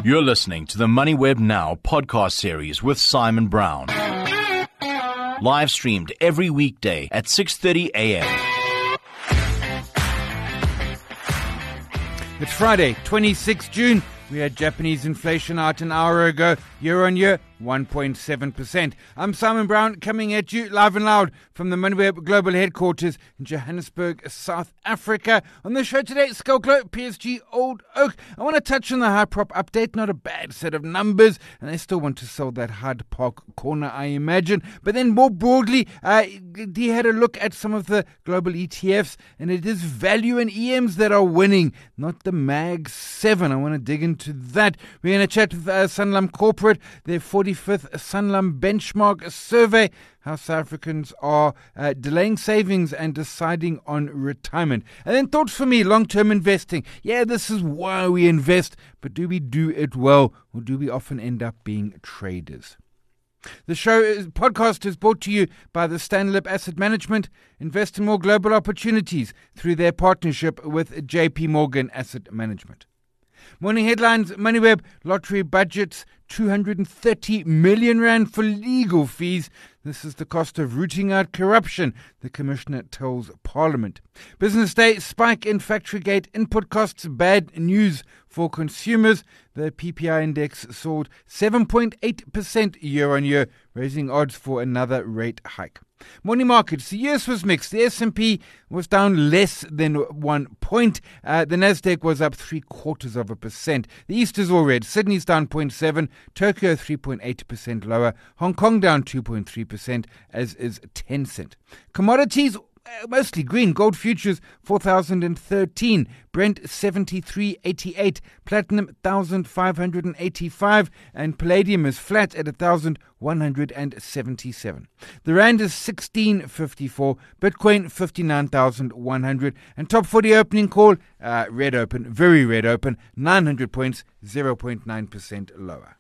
You're listening to the MoneyWeb Now podcast series with Simon Brown. Live streamed every weekday at 6:30 a.m. It's Friday, 26 June. We had Japanese inflation out an hour ago, year on year, 1.7%. I'm Simon Brown, coming at you live and loud from the MoneyWeb Global Headquarters in Johannesburg, South Africa. On the show today, Skelco, PSG, Old Oak. I want to touch on the Hyprop update. Not a bad set of numbers, and they still want to sell that Hyde Park corner, I imagine. But then more broadly, he had a look at some of the global ETFs, and it is value and EMs that are winning, not the MAG 7. I want to dig into that. We're going to chat with Sanlam Corporate, their 45th Sanlam Benchmark Survey, how South Africans are delaying savings and deciding on retirement. And then thoughts for me, long-term investing. Yeah, this is why we invest, but do we do it well, or do we often end up being traders? The podcast is brought to you by the Stanlib Asset Management. Invest in more global opportunities through their partnership with JP Morgan Asset Management. Morning headlines: MoneyWeb lottery budgets 230 million rand for legal fees. This is the cost of rooting out corruption, the Commissioner tells Parliament. Business Day: spike in Factorygate input costs, bad news for consumers. The PPI index soared 7.8% year on year, raising odds for another rate hike. Morning markets: the US was mixed. The S&P was down less than 1 point. The Nasdaq was up 0.75%. The East is all red. Sydney's down 0.7%. Tokyo 3.8% lower. Hong Kong down 2.3%, as is Tencent. Commodities: mostly green. Gold futures 4,013, Brent 73.88, platinum 1,585, and palladium is flat at 1,177. The rand is 16.54, Bitcoin 59,100, and top 40 opening call red open, very red open, 900 points, 0.9% lower.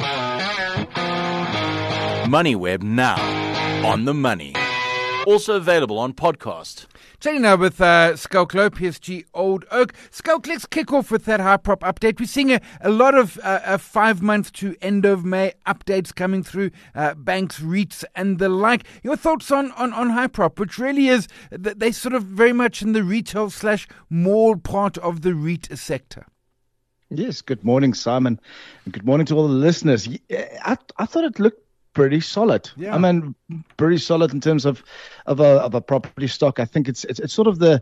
MoneyWeb Now, on the money. Also available on podcast. Chatting now with Skelco, PSG, Old Oak. Skelco, let's kick off with that Hyprop update. We're seeing a lot of 5 months to end of May updates coming through, banks, REITs, and the like. Your thoughts on Hyprop, which really is, they sort of very much in the retail / mall part of the REIT sector. Yes, good morning, Simon, and good morning to all the listeners. I thought it looked pretty solid. Yeah. I mean, pretty solid in terms of a property stock. I think it's sort of the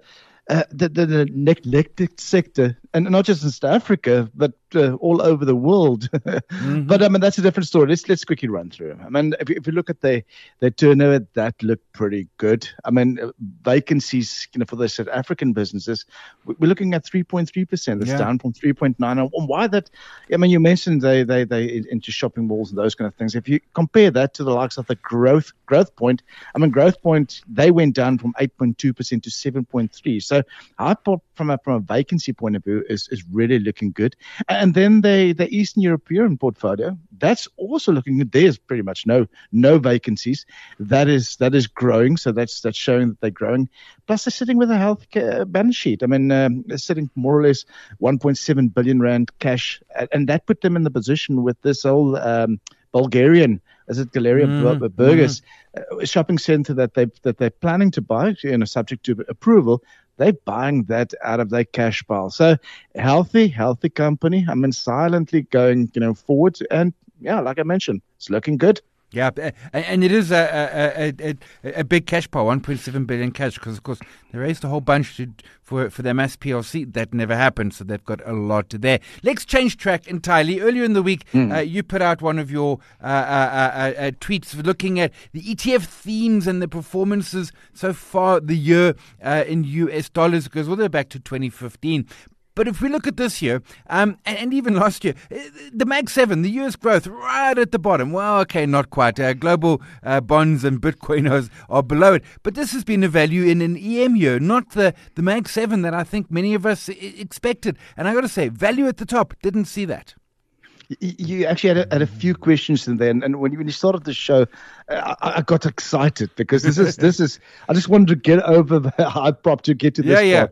neglected sector, and not just in South Africa, but all over the world. Mm-hmm. But I mean, that's a different story. Let's quickly run through them. I mean, if you look at their turnover, that looked pretty good. I mean, vacancies, for the South African businesses, we're looking at 3.3%. That's down from 3.9%. And why that? I mean, you mentioned they into shopping malls and those kind of things. If you compare that to the likes of the Growth Point, I mean, Growth Point, they went down from 8.2% to 7.3%. So Hyprop from a vacancy point of view is really looking good. And then the Eastern European portfolio, that's also looking good. There's pretty much no vacancies. That is growing. So that's showing that they're growing. Plus they're sitting with a healthy balance sheet. I mean, they're sitting more or less 1.7 billion rand cash, and that put them in the position with this whole Bulgarian, is it Galeria Burgers shopping center that they're planning to buy, subject to approval. They're buying that out of their cash pile. So healthy company. I mean, silently going, forward. And yeah, like I mentioned, it's looking good. Yeah, and it is a big cash pile, 1.7 billion cash, because, of course, they raised a whole bunch for their Mass PLC. That never happened, so they've got a lot there. Let's change track entirely. Earlier in the week, you put out one of your tweets looking at the ETF themes and the performances so far the year in US dollars. It goes all the way back to 2015. But if we look at this year, and even last year, the MAG 7, the US growth, right at the bottom. Well, okay, not quite. Global bonds and Bitcoin are below it. But this has been a value in an EM year, not the MAG 7 that I think many of us expected. And I got to say, value at the top, didn't see that. You actually had a few questions in there, and when you started the show, I got excited because this is I just wanted to get over the Hyprop to get to this part.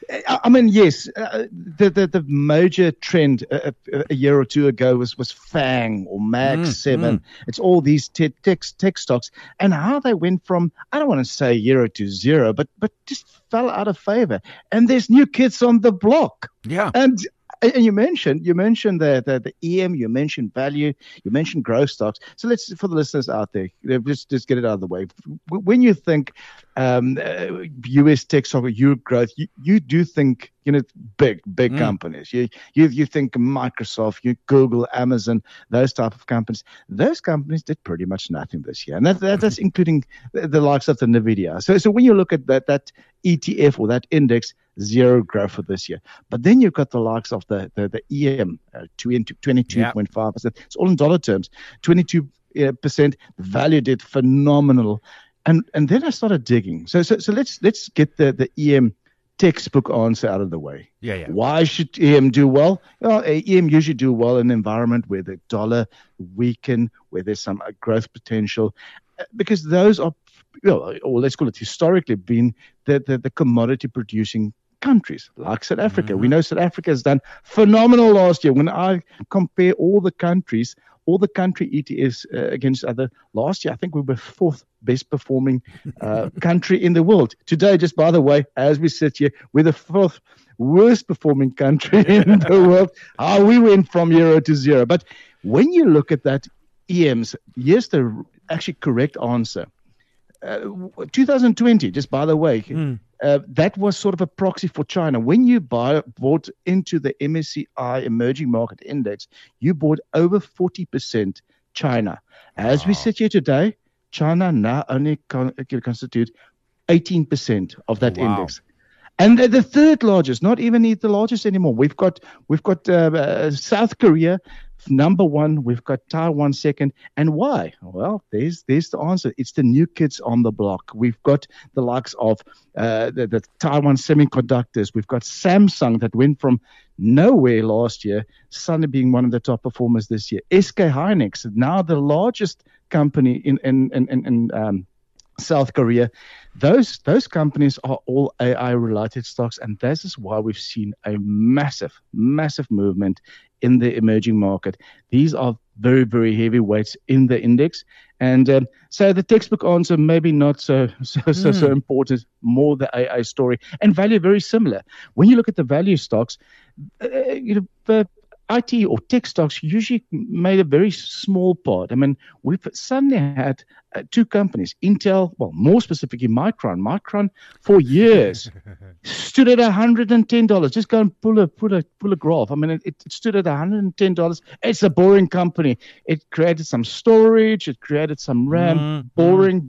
I mean, yes, the major trend a year or two ago was FANG or MAG 7. It's all these tech stocks, and how they went from, I don't want to say 0 to 0, but just fell out of favor. And there's new kids on the block. Yeah. And you mentioned the EM, you mentioned value, you mentioned growth stocks. So let's, for the listeners out there, just get it out of the way. When you think US tech stock or Europe growth, you do think big companies. You think Microsoft, Google, Amazon, those type of companies. Those companies did pretty much nothing this year, and that's including the likes of the Nvidia. So when you look at that ETF or that index, zero growth for this year. But then you've got the likes of the EM, 22.5%. It's all in dollar terms. 22%. The value did phenomenal. And then I started digging. So let's get the EM textbook answer out of the way. Yeah. Why should EM do well? Well, EM usually do well in an environment where the dollar weaken, where there's some growth potential, because those are, or let's call it historically, been the commodity producing countries like South Africa. We know South Africa has done phenomenal last year. When I compare all the country ETFs against other, last year I think we were fourth best performing country in the world. Today, just by the way, as we sit here, we're the fourth worst performing country in the world. We went from 0 to 0. But when you look at that EMs, here's the actually correct answer. 2020, just by the way, that was sort of a proxy for China. When you bought into the MSCI Emerging Market Index, you bought over 40% China. As we sit here today, China now only constitute 18% of that index. And they're the third largest, not even the largest anymore. We've got South Korea number one, we've got Taiwan second. And why? Well, there's the answer. It's the new kids on the block. We've got the likes of the Taiwan Semiconductors. We've got Samsung that went from nowhere last year, suddenly being one of the top performers this year. SK Hynix, now the largest company in South Korea. Those companies are all AI-related stocks, and this is why we've seen a massive movement in the emerging market. These are very, very heavy weights in the index. And so the textbook answer maybe not so important, more the AI story. And value very similar. When you look at the value stocks, the IT or tech stocks usually made a very small part. I mean, we've suddenly had two companies, Intel, well, more specifically Micron. Micron for years stood at $110. Just go and pull a graph. I mean, it stood at $110. It's a boring company. It created some storage. It created some RAM. Boring.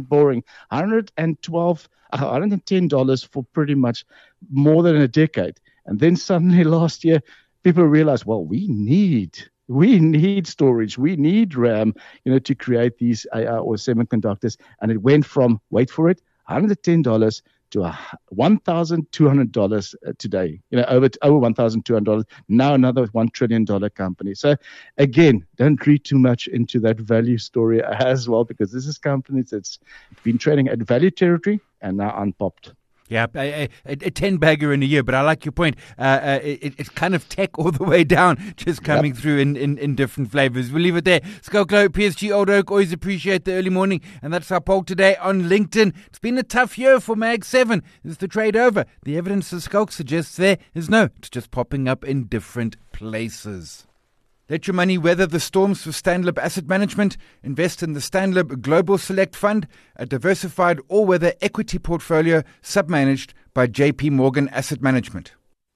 $110 for pretty much more than a decade. And then suddenly last year, people realize, well, we need storage, we need RAM, to create these AI or semiconductors. And it went from, wait for it, $110 to $1,200 today. Over $1,200. Now another $1 trillion company. So again, don't read too much into that value story as well, because this is companies that's been trading at value territory and now unpopped. Yeah, a 10-bagger in a year, but I like your point. It's kind of tech all the way down, just coming through in different flavors. We'll leave it there. Skulklo, PSG, Old Oak, always appreciate the early morning. And that's our poll today on LinkedIn. It's been a tough year for Mag 7. Is the trade over? The evidence the Skulk suggests there is no. It's just popping up in different places. Let your money weather the storms for Stanlib Asset Management. Invest in the Stanlib Global Select Fund, a diversified all-weather equity portfolio submanaged by JP Morgan Asset Management.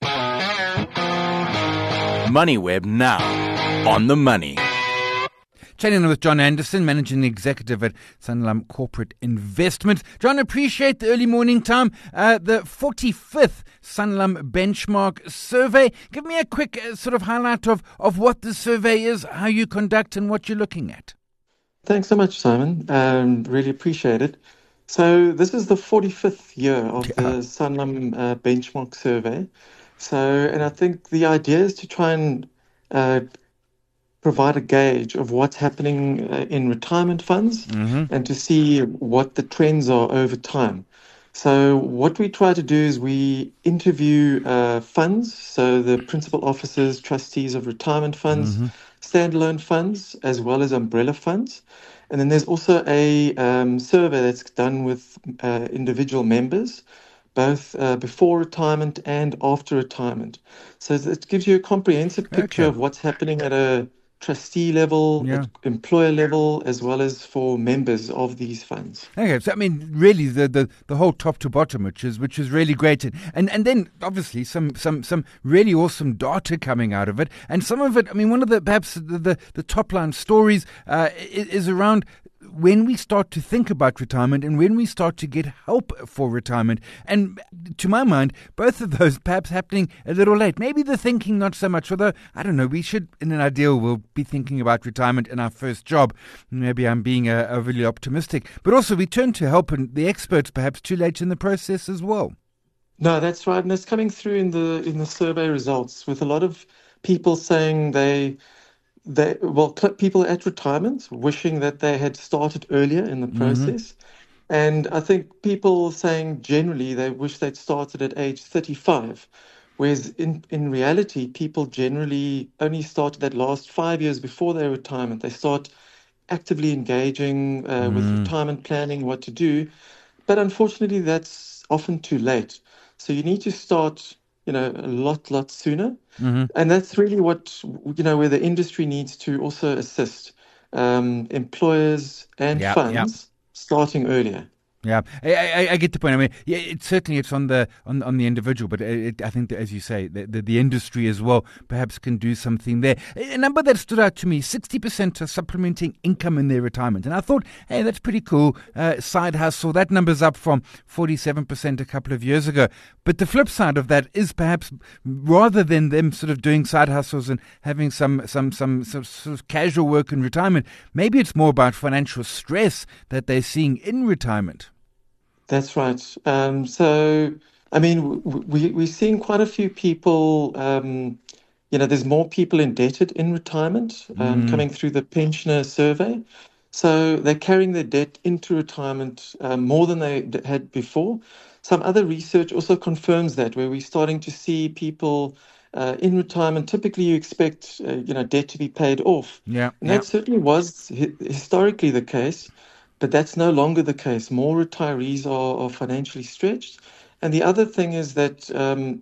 MoneyWeb now on the money. Chatting with John Anderson, Managing Executive at Sanlam Corporate Investments. John, appreciate the early morning time. The 45th Sanlam Benchmark Survey. Give me a quick sort of highlight of what the survey is, how you conduct and what you're looking at. Thanks so much, Simon. Really appreciate it. So this is the 45th year of the Sanlam Benchmark Survey. And I think the idea is to try and provide a gauge of what's happening in retirement funds and to see what the trends are over time. So what we try to do is we interview funds, so the principal officers, trustees of retirement funds, standalone funds, as well as umbrella funds. And then there's also a survey that's done with individual members, both before retirement and after retirement. So it gives you a comprehensive picture of what's happening at a trustee level, at employer level, as well as for members of these funds. Okay, so I mean, really, the whole top to bottom, which is really great, and then obviously some really awesome data coming out of it, and some of it. I mean, one of the perhaps the top line stories is around when we start to think about retirement and when we start to get help for retirement. And to my mind, both of those perhaps happening a little late. Maybe the thinking not so much, although, I don't know, we should, in an ideal, we'll be thinking about retirement in our first job. Maybe I'm being overly optimistic. But also we turn to help and the experts perhaps too late in the process as well. No, that's right. And it's coming through in the survey results with a lot of people saying people at retirement wishing that they had started earlier in the process. And I think people saying generally they wish they'd started at age 35, whereas in reality, people generally only start that last 5 years before their retirement. They start actively engaging with retirement planning, what to do. But unfortunately, that's often too late. So you need to start a lot sooner. And that's really what, where the industry needs to also assist employers and funds starting earlier. Yeah, I get the point. I mean, it's on the individual, but I think that, as you say, the industry as well perhaps can do something there. A number that stood out to me: 60% are supplementing income in their retirement, and I thought, hey, that's pretty cool. Side hustle. That number's up from 47% a couple of years ago. But the flip side of that is perhaps rather than them sort of doing side hustles and having some sort of casual work in retirement, maybe it's more about financial stress that they're seeing in retirement. That's right. So, I mean, we're seeing quite a few people, there's more people indebted in retirement coming through the pensioner survey. So they're carrying their debt into retirement more than they had before. Some other research also confirms that, where we're starting to see people in retirement. Typically, you expect, debt to be paid off. And that certainly was historically the case. But that's no longer the case. More retirees are financially stretched. And the other thing is that,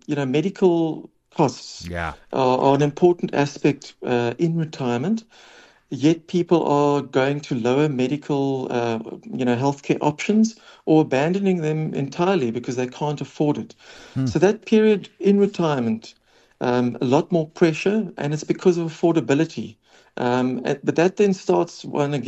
medical costs are an important aspect in retirement. Yet people are going to lower medical, healthcare options or abandoning them entirely because they can't afford it. So that period in retirement, a lot more pressure, and it's because of affordability. But that then starts,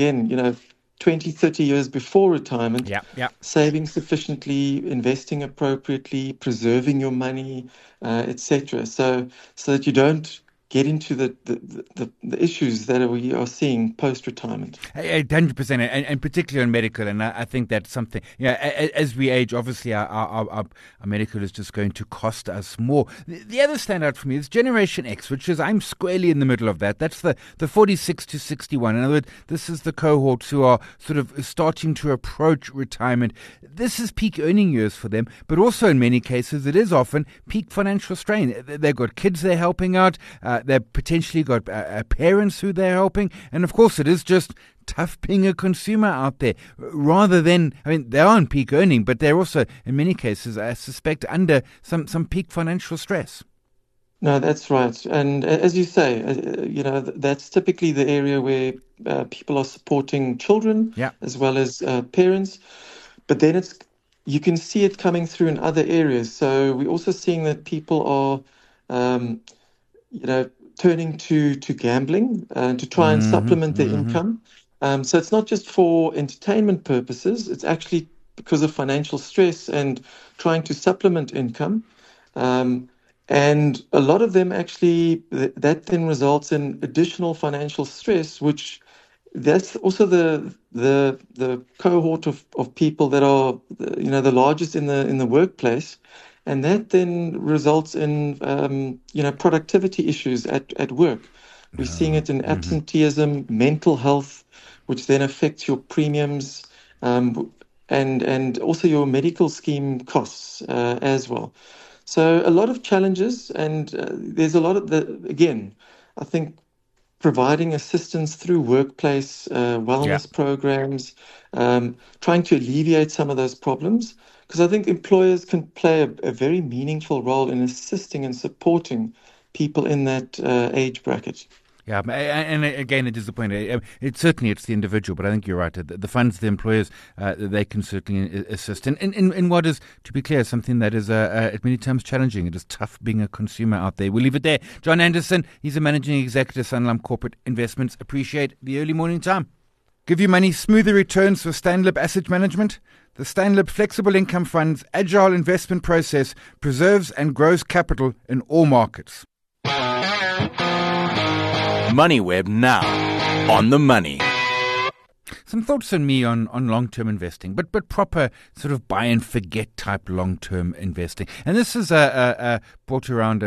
20, 30 years before retirement, saving sufficiently, investing appropriately, preserving your money, etc. So that you don't get into the issues that we are seeing post-retirement. 100%, and particularly on medical, and I think that's something, as we age, obviously our medical is just going to cost us more. The other standout for me is Generation X, which is, I'm squarely in the middle of that. That's the 46 to 61. In other words, this is the cohorts who are sort of starting to approach retirement. This is peak earning years for them, but also in many cases, it is often peak financial strain. They've got kids they're helping out, they've potentially got parents who they're helping. And of course, it is just tough being a consumer out there. Rather than, they are on peak earning, but they're also, in many cases, I suspect, under some peak financial stress. No, that's right. And as you say, that's typically the area where people are supporting children as well as parents. But then you can see it coming through in other areas. So we're also seeing that people are turning to gambling to try and supplement their income. So it's not just for entertainment purposes. It's actually because of financial stress and trying to supplement income. And a lot of them actually, that then results in additional financial stress, which that's also the cohort of people that are, the largest in the workplace. And that then results in, productivity issues at work. We're seeing it in absenteeism, mental health, which then affects your premiums. and also your medical scheme costs as well. So a lot of challenges, and there's a lot of again, I think providing assistance through workplace wellness programs, trying to alleviate some of those problems, because I think employers can play a very meaningful role in assisting and supporting people in that age bracket. Yeah, and again, it is the point. It's the individual, but I think you're right. The funds, the employers, they can certainly assist. In what is, to be clear, something that is at many times challenging. It is tough being a consumer out there. We'll leave it there. John Anderson, he's a managing executive, Sanlam Corporate Investments. Appreciate the early morning time. Give your money smoother returns for Stanlib Asset Management. The Stanlib Flexible Income Fund's agile investment process preserves and grows capital in all markets. MoneyWeb now, on the money. Some thoughts on me on long-term investing, but proper sort of buy and forget type long-term investing. And this is brought around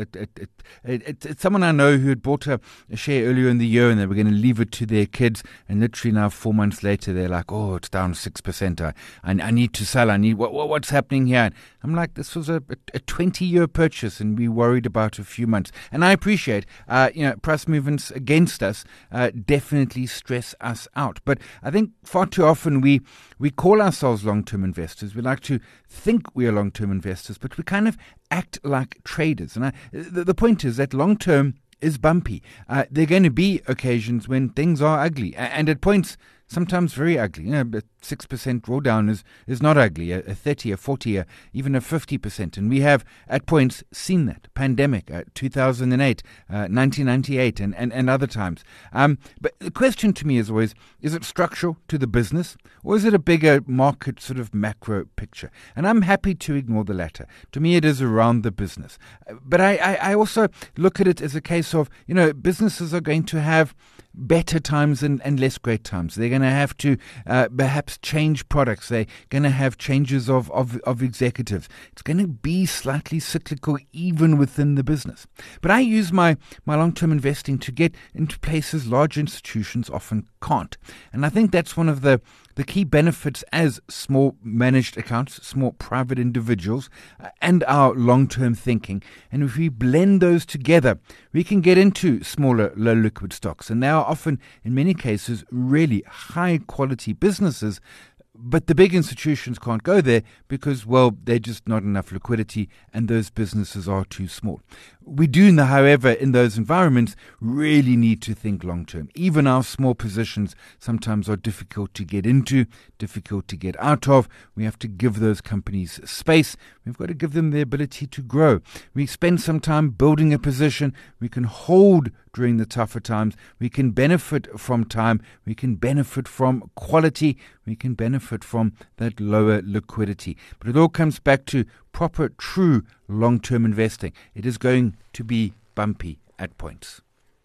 it's someone I know who had bought a share earlier in the year and they were going to leave it to their kids, and literally now 4 months later they're like, oh, it's down 6%. I need to sell. I need what's happening here? And I'm like, this was a 20-year purchase and we worried about a few months. And I appreciate price movements against us definitely stress us out. But I think far too often we call ourselves long-term investors. We like to think we are long-term investors, but we kind of act like traders. And the point is that long-term is bumpy. There are going to be occasions when things are ugly, and at points sometimes very ugly. A 6% drawdown is not ugly. A 30, a 40, even a 50%. And we have at points seen that. Pandemic, 2008, 1998, and other times. But the question to me is always, is it structural to the business, or is it a bigger market sort of macro picture? And I'm happy to ignore the latter. To me, it is around the business. But I also look at it as a case of, businesses are going to have better times and less great times. They're going to have to perhaps change products. They're going to have changes of executives. It's going to be slightly cyclical even within the business. But I use my long-term investing to get into places large institutions often can't. And I think that's one of the key benefits as small managed accounts, small private individuals, and our long-term thinking. And if we blend those together, we can get into smaller, low-liquid stocks. And they are often, in many cases, really high-quality businesses. But the big institutions can't go there because, well, they're just not enough liquidity and those businesses are too small. We do, however, in those environments, really need to think long-term. Even our small positions sometimes are difficult to get into, difficult to get out of. We have to give those companies space. We've got to give them the ability to grow. We spend some time building a position. We can hold during the tougher times. We can benefit from time. We can benefit from quality. We can benefit from that lower liquidity. But it all comes back to proper, true long-term investing. It is going to be bumpy at points.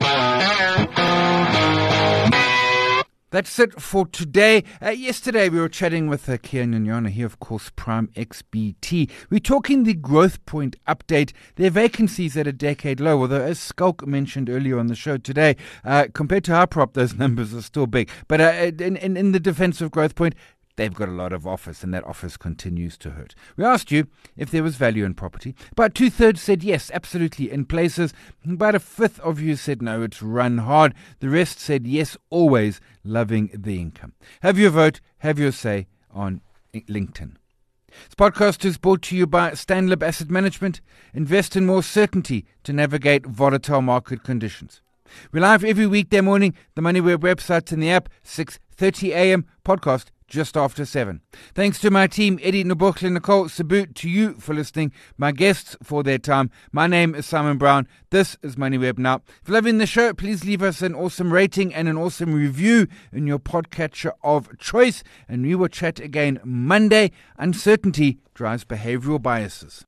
That's it for today. Yesterday we were chatting with Kia Nyanyana here, of course, Prime XBT. We're talking the Growth Point update. Their vacancies at a decade low, although as Skulk mentioned earlier on the show today, compared to Hyperop, those numbers are still big. But in the defense of Growth Point, they've got a lot of office, and that office continues to hurt. We asked you if there was value in property. About 2/3 said yes, absolutely, in places. About 1/5 of you said no, it's run hard. The rest said yes, always, loving the income. Have your vote, have your say on LinkedIn. This podcast is brought to you by Stanlib Asset Management. Invest in more certainty to navigate volatile market conditions. We're live every weekday morning, the MoneyWeb website and the app, 6:30 a.m. podcast just after 7. Thanks to my team, Eddie, Nobokle, Nicole, Sabut, to you for listening, my guests for their time. My name is Simon Brown. This is MoneyWeb Now. If you're loving the show, please leave us an awesome rating and an awesome review in your podcatcher of choice. And we will chat again Monday. Uncertainty drives behavioral biases.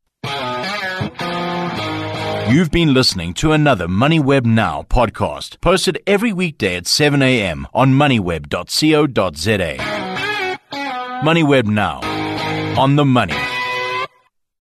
You've been listening to another MoneyWeb Now podcast, posted every weekday at 7 a.m. on moneyweb.co.za. MoneyWeb Now, on the money.